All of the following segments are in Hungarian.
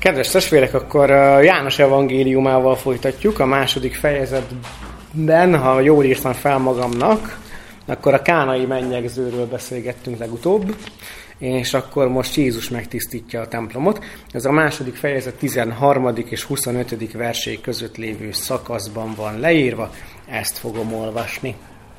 Kedves testvérek, akkor János evangéliumával folytatjuk. A második fejezetben, ha jól írtam fel magamnak, akkor a kánai mennyegzőről beszélgettünk legutóbb, és akkor most Jézus megtisztítja a templomot. Ez a második fejezet 13. és 25. verség között lévő szakaszban van leírva, ezt fogom olvasni.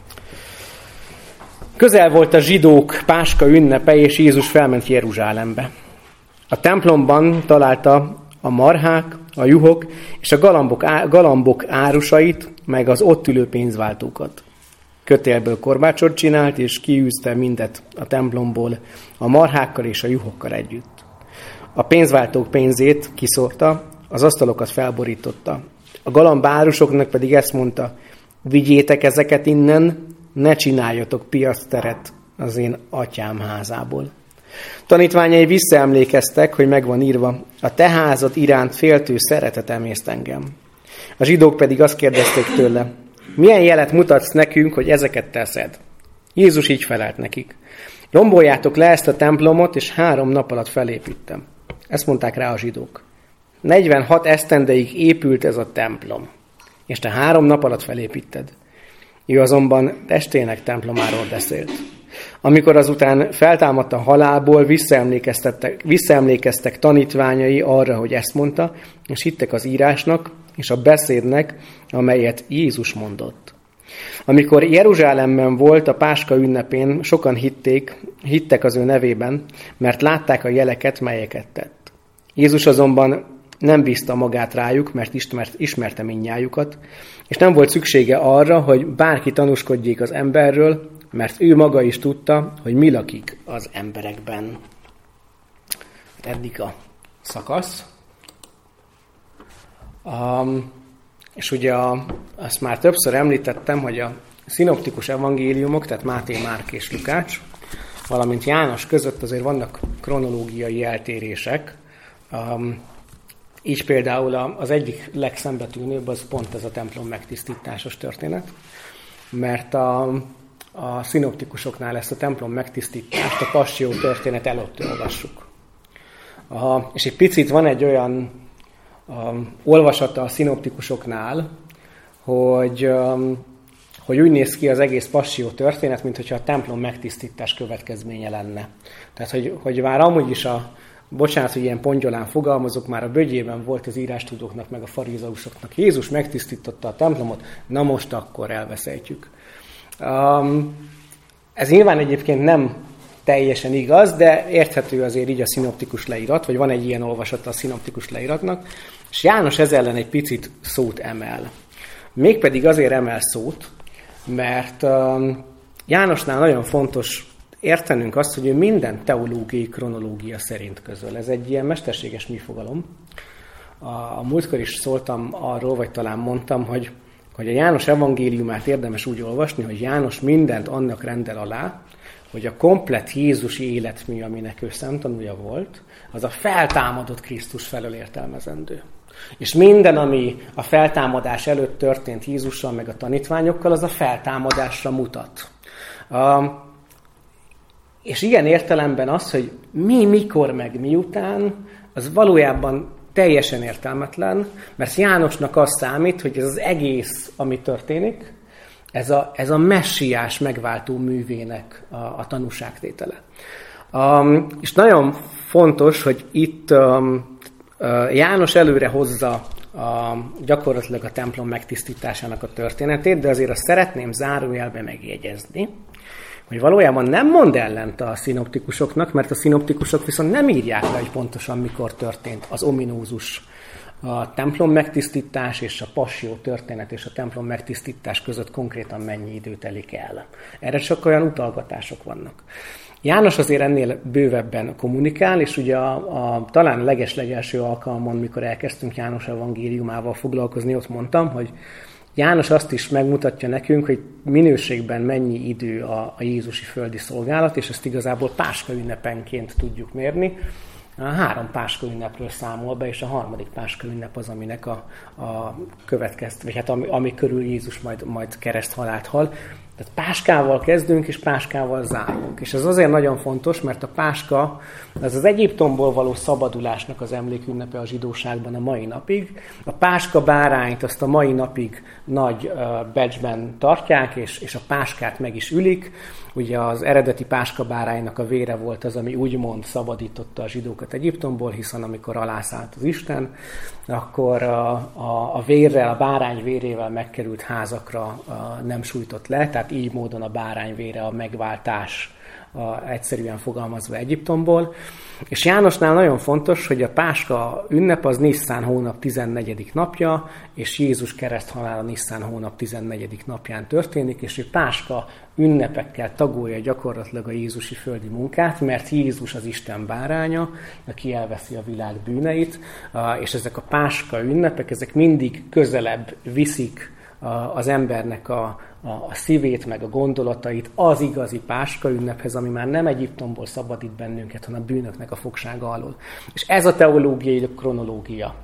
Közel volt a zsidók Páska ünnepe, és Jézus felment Jeruzsálembe. A templomban találta a marhák, a juhok és a galambok árusait, meg az ott ülő pénzváltókat. Kötélből korbácsot csinált, és kiűzte mindet a templomból a marhákkal és a juhokkal együtt. A pénzváltók pénzét kiszórta, az asztalokat felborította. A galambárusoknak pedig ezt mondta: vigyétek ezeket innen, ne csináljatok piacteret az én atyám házából. Tanítványai visszaemlékeztek, hogy megvan írva: a te házad iránt féltő szeretet emészt engem. A zsidók pedig azt kérdezték tőle: milyen jelet mutatsz nekünk, hogy ezeket teszed? Jézus így felelt nekik: romboljátok le ezt a templomot, és 3 nap alatt felépítem. Ezt mondták rá a zsidók: 46 esztendeig épült ez a templom, és te 3 nap alatt felépíted. Ő azonban testének templomáról beszélt. Amikor azután feltámadt a halálból, visszaemlékeztek tanítványai arra, hogy ezt mondta, és hittek az írásnak és a beszédnek, amelyet Jézus mondott. Amikor Jeruzsálemben volt a Páska ünnepén, sokan hittek az ő nevében, mert látták a jeleket, melyeket tett. Jézus azonban nem bízta magát rájuk, mert ismerte mindnyájukat, és nem volt szüksége arra, hogy bárki tanúskodjék az emberről, mert ő maga is tudta, hogy mi lakik az emberekben. Eddig a szakasz. És ugye azt már többször említettem, hogy a szinoptikus evangéliumok, tehát Máté, Márk és Lukács, valamint János között azért vannak kronológiai eltérések. Így például az egyik legszembetűnőbb az pont ez a templom megtisztításos történet, mert a szinoptikusoknál ezt a templom megtisztítást, a passió történet előtt olvassuk. És egy picit van egy olyan olvasata a szinoptikusoknál, hogy úgy néz ki az egész passió történet, mintha a templom megtisztítás következménye lenne. Tehát, hogy már amúgy is bocsánat, hogy ilyen pongyolán fogalmazok, már a bögyében volt az írástudóknak, meg a farizeusoknak: Jézus megtisztította a templomot, na most akkor elveszejtjük. Ez nyilván egyébként nem teljesen igaz, de érthető azért így a szinoptikus leírat, vagy van egy ilyen olvasata a szinoptikus leíratnak, és János ez ellen egy picit szót emel. Mégpedig azért emel szót, mert Jánosnál nagyon fontos értenünk azt, hogy ő minden teológiai kronológia szerint közöl. Ez egy ilyen mesterséges műfogalom. A múltkor is szóltam arról, vagy talán mondtam, hogy a János evangéliumát érdemes úgy olvasni, hogy János mindent annak rendel alá, hogy a komplett Jézusi életmű, aminek ő szemtanúja volt, az a feltámadott Krisztus felől értelmezendő. És minden, ami a feltámadás előtt történt Jézussal, meg a tanítványokkal, az a feltámadásra mutat. És ilyen értelemben az, hogy mi, mikor, meg miután, az valójában teljesen értelmetlen, mert Jánosnak az számít, hogy ez az egész, ami történik, ez a messiás megváltó művének a tanúságtétele. És nagyon fontos, hogy itt János előre hozza gyakorlatilag a templom megtisztításának a történetét, de azért azt szeretném zárójelbe megjegyezni, hogy valójában nem mond ellent a szinoptikusoknak, mert a szinoptikusok viszont nem írják le, hogy pontosan mikor történt az ominózus a templom megtisztítás és a passió történet és a templom megtisztítás között konkrétan mennyi idő telik el. Erre csak olyan utalgatások vannak. János azért ennél bővebben kommunikál, és ugye talán a legeslegelső alkalmon, mikor elkezdtünk János evangéliumával foglalkozni, ott mondtam, hogy János azt is megmutatja nekünk, hogy minőségben mennyi idő a jézusi földi szolgálat, és ezt igazából Páska ünnepenként tudjuk mérni. 3 Páska ünnepről számol be, és a 3. Páska ünnep az, aminek a következő, vagy hát ami körül Jézus majd kereszthalált hal. Tehát páskával kezdünk, és páskával zárunk. És ez azért nagyon fontos, mert a páska az Egyiptomból való szabadulásnak az emlékünnepe a zsidóságban a mai napig. A páska bárányt azt a mai napig nagy becsben tartják, és a páskát meg is ülik. Ugye az eredeti páska báránynak a vére volt az, ami úgymond szabadította a zsidókat Egyiptomból, hiszen amikor alászállt az Isten, akkor a vérrel, a bárány vérével megkerült házakra nem sújtott le, tehát így módon a bárány vére a megváltás, egyszerűen fogalmazva Egyiptomból. És Jánosnál nagyon fontos, hogy a páska ünnep az Nisztán hónap 14. napja, és Jézus kereszthalála Nisztán hónap 14. napján történik, és ő páska ünnepekkel tagolja gyakorlatilag a jézusi földi munkát, mert Jézus az Isten báránya, aki elveszi a világ bűneit, és ezek a páska ünnepek, ezek mindig közelebb viszik az embernek a szívét, meg a gondolatait az igazi páska ünnephez, ami már nem Egyiptomból szabadít bennünket, hanem a bűnöknek a fogsága alól. És ez a teológiai kronológia,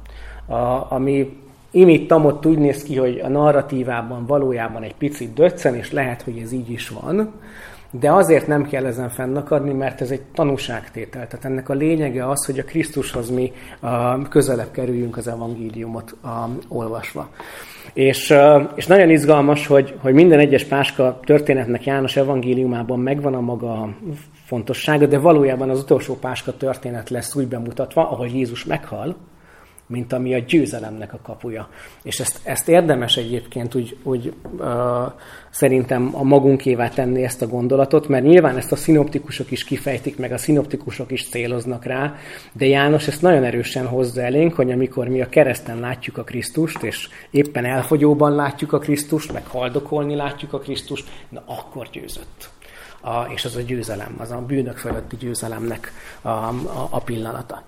ami imitt-amott úgy néz ki, hogy a narratívában valójában egy picit döccen, és lehet, hogy ez így is van, de azért nem kell ezen fennakadni, mert ez egy tanúságtétel. Tehát ennek a lényege az, hogy a Krisztushoz mi közelebb kerüljünk az evangéliumot olvasva. És nagyon izgalmas, hogy minden egyes páska történetnek János evangéliumában megvan a maga fontossága, de valójában az utolsó páska történet lesz úgy bemutatva, ahol Jézus meghal, mint ami a győzelemnek a kapuja. És ezt érdemes egyébként úgy szerintem a magunkévá tenni ezt a gondolatot, mert nyilván ezt a szinoptikusok is kifejtik, meg a szinoptikusok is céloznak rá, de János ezt nagyon erősen hozza elénk, hogy amikor mi a kereszten látjuk a Krisztust, és éppen elfogyóban látjuk a Krisztust, meg haldokolni látjuk a Krisztust, na akkor győzött. És az a győzelem, az a bűnök fölötti győzelemnek a pillanata.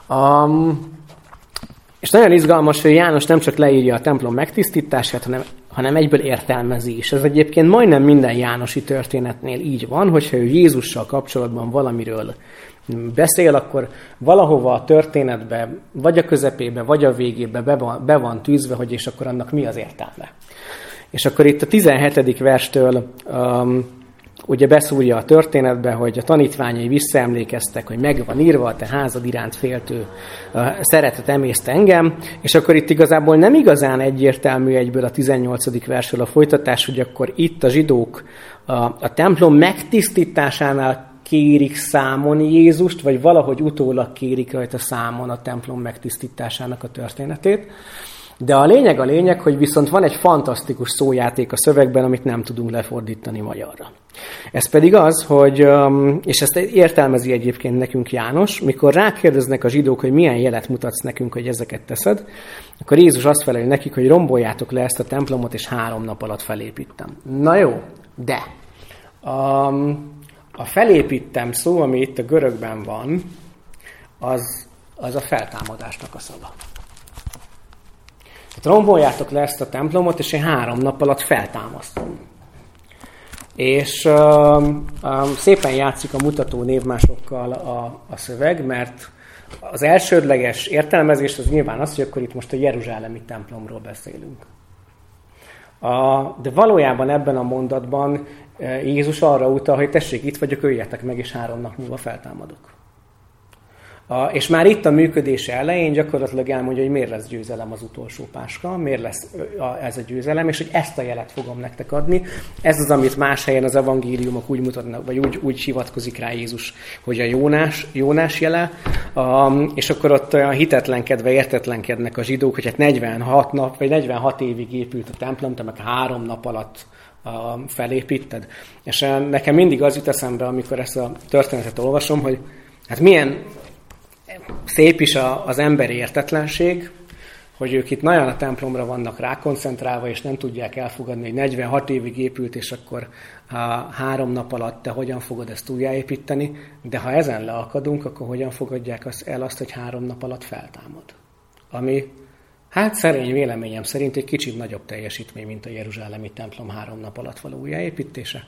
És nagyon izgalmas, hogy János nem csak leírja a templom megtisztítását, hanem egyből értelmezi is. Ez egyébként majdnem minden jánosi történetnél így van, hogyha ő Jézussal kapcsolatban valamiről beszél, akkor valahova a történetbe, vagy a közepébe, vagy a végébe be van tűzve, hogy és akkor annak mi az értelme. És akkor itt a 17. verstől ugye beszúrja a történetbe, hogy a tanítványai visszaemlékeztek, hogy meg van írva, a te házad iránt féltő szeretet emészt engem, és akkor itt igazából nem igazán egyértelmű egyből a 18. versről a folytatás, hogy akkor itt a zsidók a templom megtisztításánál kérik számon Jézust, vagy valahogy utólag kérik rajta számon a templom megtisztításának a történetét. De a lényeg, hogy viszont van egy fantasztikus szójáték a szövegben, amit nem tudunk lefordítani magyarra. Ez pedig az, hogy, és ezt értelmezi egyébként nekünk János, mikor rákérdeznek a zsidók, hogy milyen jelet mutatsz nekünk, hogy ezeket teszed, akkor Jézus azt feleli nekik, hogy romboljátok le ezt a templomot, és 3 nap alatt felépítem. Na jó, de a felépítem szó, ami itt a görögben van, az a feltámadásnak a szava. Tehát romboljátok le ezt a templomot, és én 3 nap alatt feltámasztom. És szépen játszik a mutató névmásokkal a szöveg, mert az elsődleges értelmezés az nyilván az, hogy akkor itt most a jeruzsálemi templomról beszélünk. De valójában ebben a mondatban Jézus arra utal, hogy tessék, itt vagyok, öljetek meg, és 3 nap múlva feltámadok. És már itt a működése elején gyakorlatilag elmondja, hogy miért lesz győzelem az utolsó páska, miért lesz ez a győzelem, és hogy ezt a jelet fogom nektek adni. Ez az, amit más helyen az evangéliumok úgy mutatnak, vagy úgy hivatkozik rá Jézus, hogy a Jónás jele, és akkor ott olyan hitetlenkedve, értetlenkednek a zsidók, hogy hát 46 nap, vagy 46 évig épült a templom, te meg 3 nap alatt felépíted. És nekem mindig az jut eszembe, amikor ezt a történetet olvasom, hogy hát milyen szép is az emberi értetlenség, hogy ők itt nagyon a templomra vannak rákoncentrálva, és nem tudják elfogadni, hogy 46 évig épült, és akkor 3 nap alatt te hogyan fogod ezt újjáépíteni, de ha ezen leakadunk, akkor hogyan fogadják el azt, hogy 3 nap alatt feltámad. Ami, hát szerény véleményem szerint egy kicsit nagyobb teljesítmény, mint a jeruzsálemi templom 3 nap alatt való újjáépítése.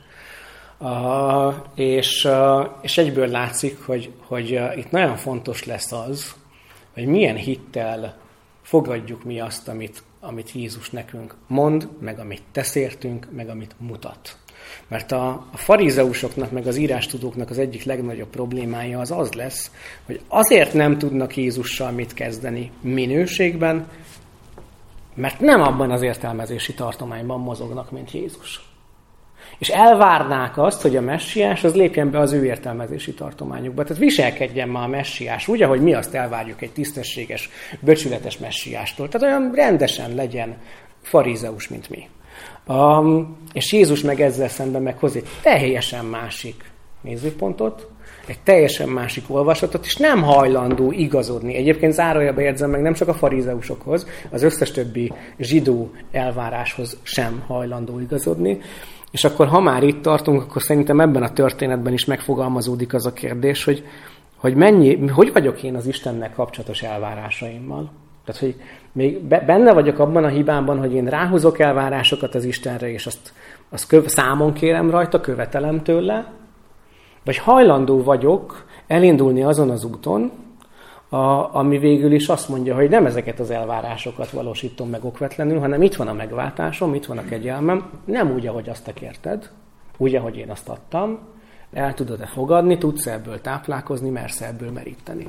És egyből látszik, hogy itt nagyon fontos lesz az, hogy milyen hittel fogadjuk mi azt, amit Jézus nekünk mond, meg amit tesz értünk, meg amit mutat. Mert a farizeusoknak, meg az írástudóknak az egyik legnagyobb problémája az lesz, hogy azért nem tudnak Jézussal mit kezdeni minőségben, mert nem abban az értelmezési tartományban mozognak, mint Jézus. És elvárnák azt, hogy a messiás az lépjen be az ő értelmezési tartományukba. Tehát viselkedjen már a messiás úgy, ahogy mi azt elvárjuk egy tisztességes, becsületes messiástól. Tehát olyan rendesen legyen farizeus, mint mi. És Jézus meg ezzel szemben meghoz egy teljesen másik nézőpontot, egy teljesen másik olvasatot, és nem hajlandó igazodni. Egyébként zárójelbe érzem meg, nem csak a farizeusokhoz, az összes többi zsidó elváráshoz sem hajlandó igazodni. És akkor, ha már itt tartunk, akkor szerintem ebben a történetben is megfogalmazódik az a kérdés, hogy vagyok én az Istennel kapcsolatos elvárásaimmal. Tehát, hogy még benne vagyok abban a hibában, hogy én ráhozok elvárásokat az Istenre, és azt számon kérem rajta, követelem tőle, vagy hajlandó vagyok elindulni azon az úton, ami végül is azt mondja, hogy nem ezeket az elvárásokat valósítom meg okvetlenül, hanem itt van a megváltásom, itt van a kegyelmem, nem úgy, ahogy azt te kérted, úgy, ahogy én azt adtam, el tudod-e fogadni, tudsz ebből táplálkozni, mersz ebből meríteni.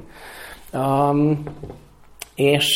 És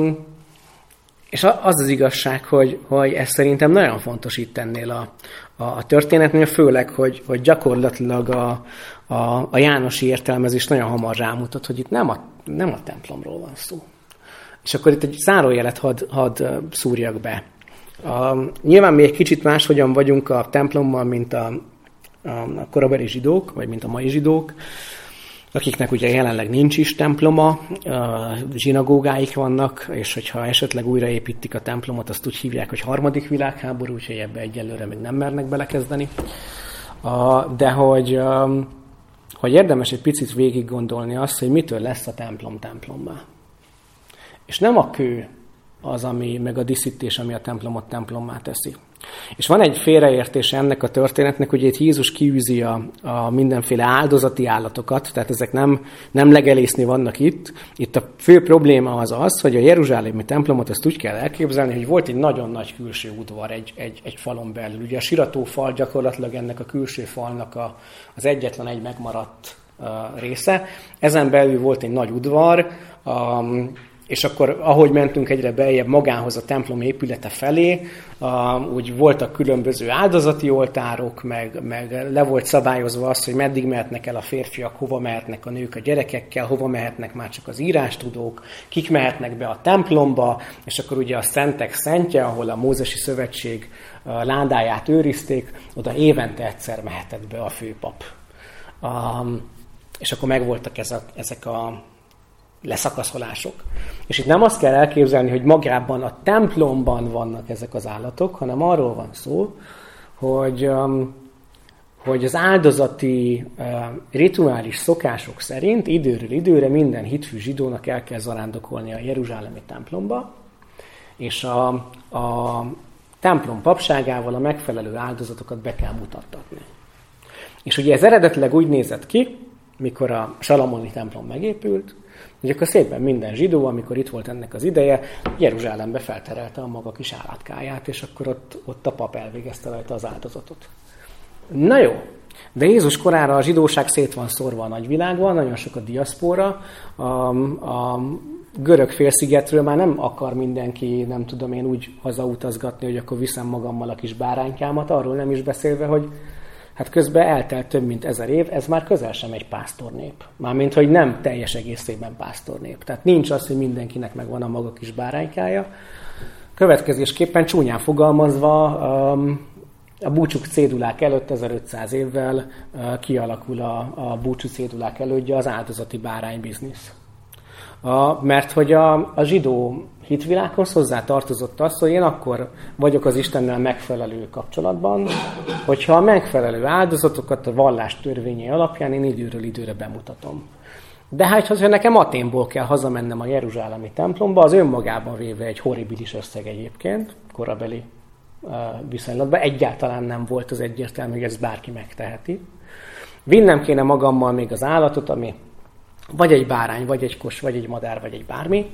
az az igazság, hogy ez szerintem nagyon fontos itt ennél a történetnél, főleg, hogy gyakorlatilag a jánosi értelmezés nagyon hamar rámutat, hogy itt nem a templomról van szó. És akkor itt egy zárójelet hadd szúrjak be. Nyilván mi egy kicsit máshogyan vagyunk a templommal, mint a korabeli zsidók, vagy mint a mai zsidók, akiknek ugye jelenleg nincs is temploma, zsinagógáik vannak, és hogyha esetleg újraépítik a templomot, azt úgy hívják, hogy harmadik világháború, úgyhogy ebbe egyelőre még nem mernek belekezdeni. De hogy érdemes egy picit végig gondolni azt, hogy mitől lesz a templom templommá. És nem a kő az, ami, meg a díszítés, ami a templomot templommá teszi. És van egy félreértés ennek a történetnek, hogy itt Jézus kiűzi a mindenféle áldozati állatokat, tehát ezek nem legelészni vannak itt. Itt a fő probléma az, hogy a jeruzsálemi templomot azt úgy kell elképzelni, hogy volt egy nagyon nagy külső udvar egy falon belül. Ugye a siratófal gyakorlatilag ennek a külső falnak az egyetlen egy megmaradt része. Ezen belül volt egy nagy udvar, és akkor, ahogy mentünk egyre beljebb magához a templom épülete felé, úgy voltak különböző áldozati oltárok, meg le volt szabályozva az, hogy meddig mehetnek el a férfiak, hova mehetnek a nők a gyerekekkel, hova mehetnek már csak az írástudók, kik mehetnek be a templomba, és akkor ugye a Szentek Szentje, ahol a Mózesi Szövetség lándáját őrizték, oda évente egyszer mehetett be a főpap. És akkor megvoltak ezek a leszakaszolások. És itt nem azt kell elképzelni, hogy magában a templomban vannak ezek az állatok, hanem arról van szó, hogy az áldozati rituális szokások szerint időről időre minden hitfű zsidónak el kell zarándokolni a jeruzsálemi templomba, és a templom papságával a megfelelő áldozatokat be kell mutattatni. És ugye ez eredetileg úgy nézett ki, mikor a salamoni templom megépült, hogy akkor szépen minden zsidó, amikor itt volt ennek az ideje, Jeruzsálembe felterelte a maga kis állatkáját, és akkor ott a pap elvégezte rajta az áldozatot. Na jó, de Jézus korára a zsidóság szét van szórva a nagyvilágban, nagyon sok a diaszpóra, a görög félszigetről már nem akar mindenki, nem tudom én, úgy hazautazgatni, hogy akkor viszem magammal a kis báránykámat, arról nem is beszélve, hogy hát közben eltelt több mint 1000 év, ez már közel sem egy pásztornép. Mármint, hogy nem teljes egészében pásztornép. Tehát nincs az, hogy mindenkinek megvan a maga kis báránykája. Következésképpen csúnyán fogalmazva a búcsú cédulák előtt 1500 évvel kialakul a búcsú cédulák elődje az áldozati bárány biznisz. Mert hogy a zsidó hitvilághoz hozzá tartozott az, hogy én akkor vagyok az Istennel megfelelő kapcsolatban, hogyha a megfelelő áldozatokat a vallás törvényei alapján én időről időre bemutatom. De hát, ha nekem Athénból kell hazamennem a jeruzsálemi templomba, az önmagában véve egy horribilis összeg egyébként, korabeli viszonylatban, egyáltalán nem volt az egyértelmű, hogy ezt bárki megteheti. Vinnem kéne magammal még az állatot, ami vagy egy bárány, vagy egy kos, vagy egy madár, vagy egy bármi,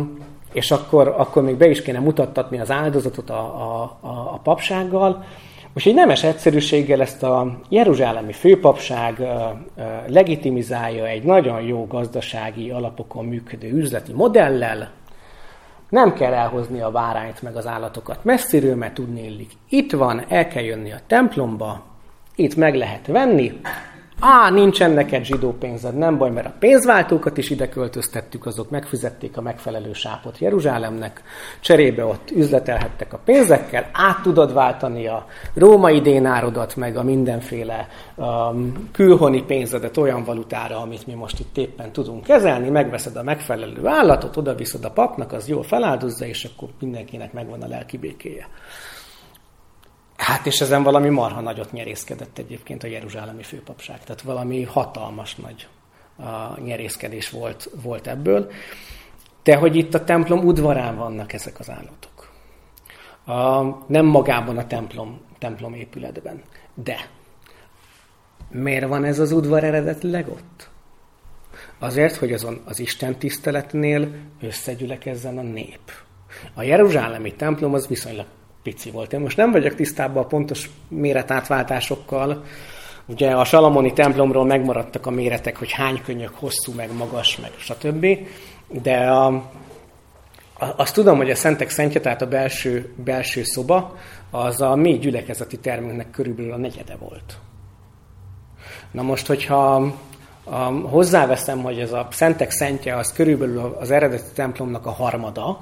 és akkor még be is kéne mutattatni az áldozatot a papsággal, Úgyhogy nemes egyszerűséggel ezt a jeruzsálemi főpapság legitimizálja egy nagyon jó gazdasági alapokon működő üzleti modellel. Nem kell elhozni a bárányt meg az állatokat messziről, mert tudniillik itt van, el kell jönni a templomba, itt meg lehet venni. Nincsen neked zsidó pénzed, nem baj, mert a pénzváltókat is ide költöztettük, azok megfizették a megfelelő sápot Jeruzsálemnek, cserébe ott üzletelhettek a pénzekkel, át tudod váltani a római dénárodat, meg a mindenféle külhoni pénzedet olyan valutára, amit mi most itt éppen tudunk kezelni, megveszed a megfelelő állatot, oda viszed a papnak, az jól feláldozza, és akkor mindenkinek megvan a lelki békéje. Hát és ezen valami marha nagyot nyerészkedett egyébként a jeruzsálemi főpapság. Tehát valami hatalmas nagy nyerészkedés volt ebből. De hogy itt a templom udvarán vannak ezek az állatok. Nem magában a templom épületben. De miért van ez az udvar eredetileg ott? Azért, hogy azon az Isten tiszteletnél összegyülekezzen a nép. A jeruzsálemi templom az viszonylag pici volt. Én most nem vagyok tisztában a pontos méretátváltásokkal. Ugye a salamoni templomról megmaradtak a méretek, hogy hány könyök hosszú, meg magas, meg stb. De azt tudom, hogy a Szentek Szentje, tehát a belső szoba, az a mi gyülekezeti termünknek körülbelül a negyede volt. Na most, hogyha hozzáveszem, hogy ez a Szentek Szentje az körülbelül az eredeti templomnak a harmada,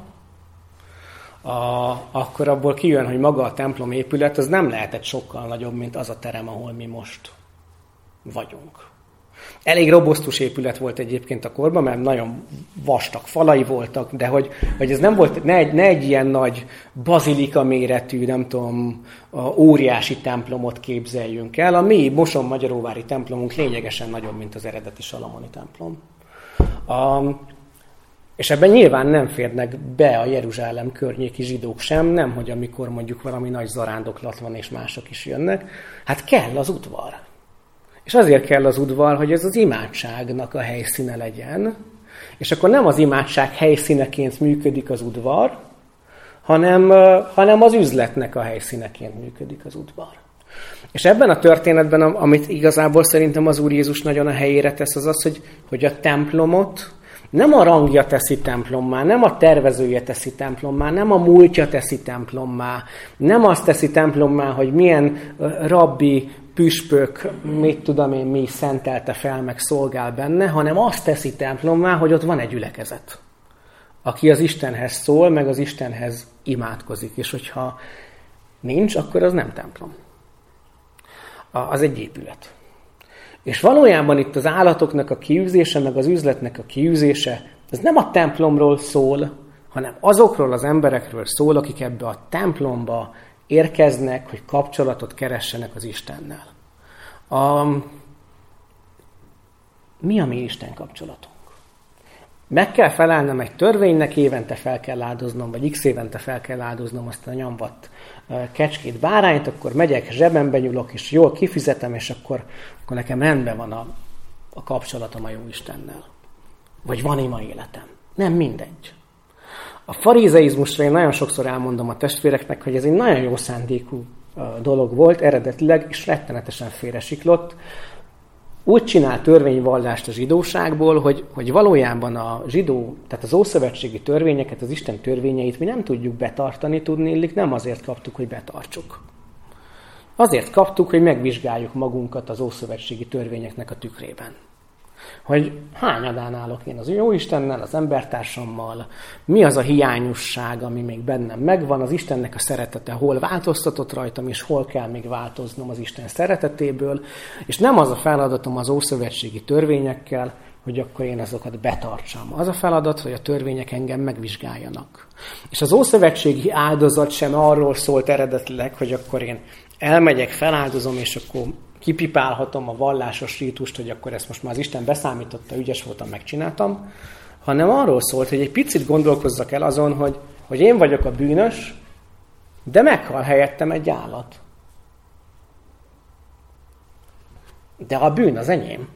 akkor abból kijön, hogy maga a templom épület az nem lehetett sokkal nagyobb, mint az a terem, ahol mi most vagyunk. Elég robosztus épület volt egyébként a korban, mert nagyon vastag falai voltak, de hogy ez nem volt, ne egy ilyen nagy bazilika méretű, nem tudom, óriási templomot képzeljünk el. A mi Moson-Magyaróvári templomunk lényegesen nagyobb, mint az eredeti salamoni templom. És ebben nyilván nem férnek be a Jeruzsálem környéki zsidók sem, nemhogy amikor mondjuk valami nagy zarándoklat van, és mások is jönnek. Hát kell az udvar. És azért kell az udvar, hogy ez az imádságnak a helyszíne legyen. És akkor nem az imádság helyszíneként működik az udvar, hanem az üzletnek a helyszíneként működik az udvar. És ebben a történetben, amit igazából szerintem az Úr Jézus nagyon a helyére tesz, az az, hogy a templomot nem a rangja teszi templommá, nem a tervezője teszi templommá, nem a múltja teszi templommá, nem azt teszi templommá, hogy milyen rabbi, püspök, mit tudom én mi szentelte fel, meg szolgál benne, hanem azt teszi templommá, hogy ott van egy gyülekezet, aki az Istenhez szól, meg az Istenhez imádkozik, és hogyha nincs, akkor az nem templom. Az egy épület. És valójában itt az állatoknak a kiűzése, meg az üzletnek a kiűzése, ez nem a templomról szól, hanem azokról az emberekről szól, akik ebbe a templomba érkeznek, hogy kapcsolatot keressenek az Istennel. Mi a mi Isten kapcsolatunk? Meg kell felelnem egy törvénynek, évente fel kell áldoznom, vagy x évente fel kell áldoznom azt a nyomvat kecskét, bárányt, akkor megyek, zsebembe nyúlok, és jól kifizetem, és akkor nekem rendben van a kapcsolatom a jó Istennel. Vagy van ima életem. Nem mindegy. A farizeizmusra én nagyon sokszor elmondom a testvéreknek, hogy ez egy nagyon jó szándékú dolog volt eredetileg, és rettenetesen félresiklott. Úgy csinál törvényvallást a zsidóságból, hogy valójában tehát az ószövetségi törvényeket, az Isten törvényeit mi nem tudjuk betartani, tudniillik, nem azért kaptuk, hogy betartsuk. Azért kaptuk, hogy megvizsgáljuk magunkat az ószövetségi törvényeknek a tükrében. Hogy hányadán állok én az jó Istennel, az embertársammal, mi az a hiányosság, ami még bennem megvan, az Istennek a szeretete hol változtatott rajtam, és hol kell még változnom az Isten szeretetéből, és nem az a feladatom az ószövetségi törvényekkel, hogy akkor én azokat betartsam. Az a feladat, hogy a törvények engem megvizsgáljanak. És az ószövetségi áldozat sem arról szólt eredetileg, hogy akkor én elmegyek, feláldozom, és akkor kipipálhatom a vallásos rítust, hogy akkor ezt most már az Isten beszámította, ügyes voltam, megcsináltam, hanem arról szólt, hogy egy picit gondolkozzak el azon, hogy én vagyok a bűnös, de meghal helyettem egy állat. De a bűn az enyém.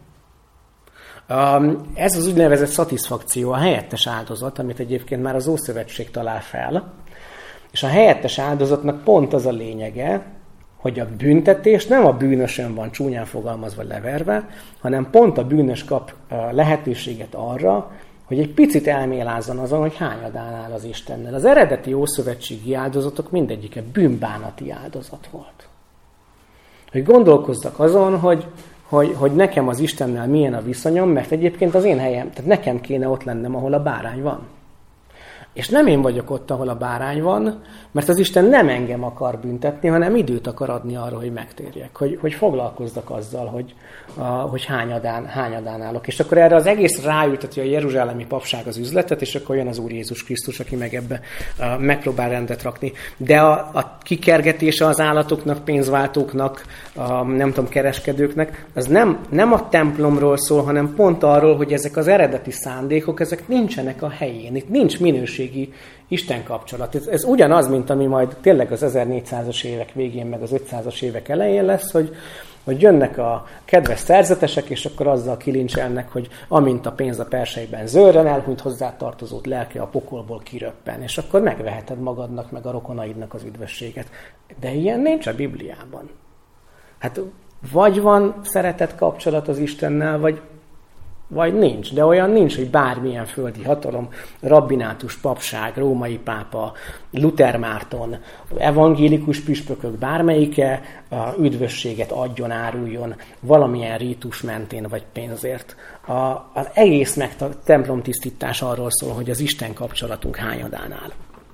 Ez az úgynevezett szatiszfakció, a helyettes áldozat, amit egyébként már az Ószövetség talál fel. És a helyettes áldozatnak pont az a lényege, hogy a büntetés nem a bűnösön van csúnyán fogalmazva leverve, hanem pont a bűnös kap lehetőséget arra, hogy egy picit elmélázzon azon, hogy hányadán áll az Istennel. Az eredeti ószövetségi áldozatok mindegyike bűnbánati áldozat volt. Hogy gondolkozzak azon, hogy nekem az Istennel milyen a viszonyom, mert egyébként az én helyem, tehát nekem kéne ott lennem, ahol a bárány van. És nem én vagyok ott, ahol a bárány van, mert az Isten nem engem akar büntetni, hanem időt akar adni arra, hogy megtérjek, hogy foglalkozzak azzal, hogy hányadán állok. És akkor erre az egész ráülteti a jeruzsálemi papság az üzletet, és akkor jön az Úr Jézus Krisztus, aki meg ebbe megpróbál rendet rakni. De a kikergetése az állatoknak, pénzváltóknak, nem tudom, kereskedőknek, az nem a templomról szól, hanem pont arról, hogy ezek az eredeti szándékok, ezek nincsenek a helyén. Itt nincs minőségi Isten kapcsolat. Ez ugyanaz, mint ami majd tényleg az 1400-as évek végén, meg az 500-as évek elején lesz, hogy jönnek a kedves szerzetesek, és akkor azzal kilincselnek, hogy amint a pénz a persejben zörren, elhunyt hozzá tartozót lelke a pokolból kiröppen, és akkor megveheted magadnak, meg a rokonaidnak az üdvösséget. De ilyen nincs a Bibliában. Hát vagy van szeretett kapcsolat az Istennel, vagy nincs. De olyan nincs, hogy bármilyen földi hatalom, rabbinátus, papság, római pápa, Luther Márton, evangélikus püspökök bármelyike üdvösséget adjon, áruljon valamilyen rítus mentén vagy pénzért. Az egész templomtisztítás arról szól, hogy az Isten kapcsolatunk hányadán áll.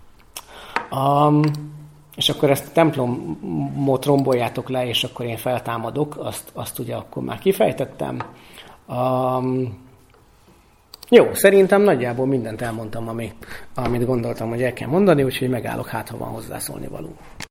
És akkor ezt a templomot romboljátok le, és akkor én feltámadok, azt ugye akkor már kifejtettem. Jó, szerintem nagyjából mindent elmondtam, amit gondoltam, hogy el kell mondani, úgyhogy megállok, hát ha van hozzászólni való.